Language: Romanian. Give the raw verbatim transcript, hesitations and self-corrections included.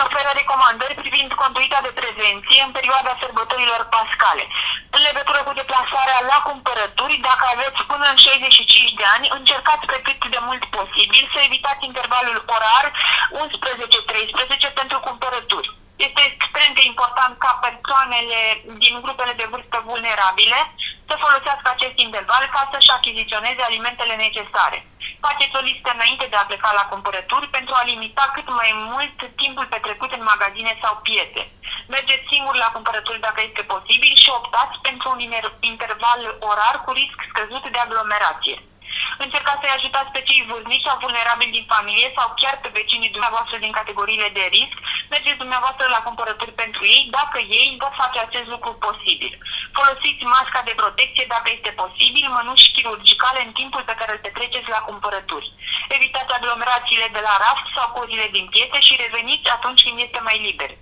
oferă recomandări privind conduita de prevenție în perioada sărbătorilor pascale. În legătură cu deplasarea la cumpărături, dacă aveți până în șaizeci și cinci de ani, încercați pe cât de mult posibil să evitați intervalul orar unsprezece treisprezece pentru cumpărături. Este extrem de important ca persoanele din grupele de vârstă vulnerabile să folosească acest interval ca să-și achiziționeze alimentele necesare. Faceți o listă înainte de a pleca la cumpărături pentru a limita cât mai mult timpul petrecut în magazine sau piețe. Mergeți singur la cumpărături dacă este posibil și optați pentru un interval orar cu risc scăzut de aglomerație. Încercați să-i ajutați pe cei vârstnici sau vulnerabili din familie sau chiar pe vecinii dumneavoastră din categoriile de risc. Mergeți dumneavoastră la cumpărături pentru ei dacă ei pot face acest lucru posibil. Folosiți masca de protecție dacă este posibil, mănuși chirurgicale în timpul pe care îl petreceți la cumpărături. Evitați aglomerațiile de la raft sau cozile din piețe și reveniți atunci când este mai liber.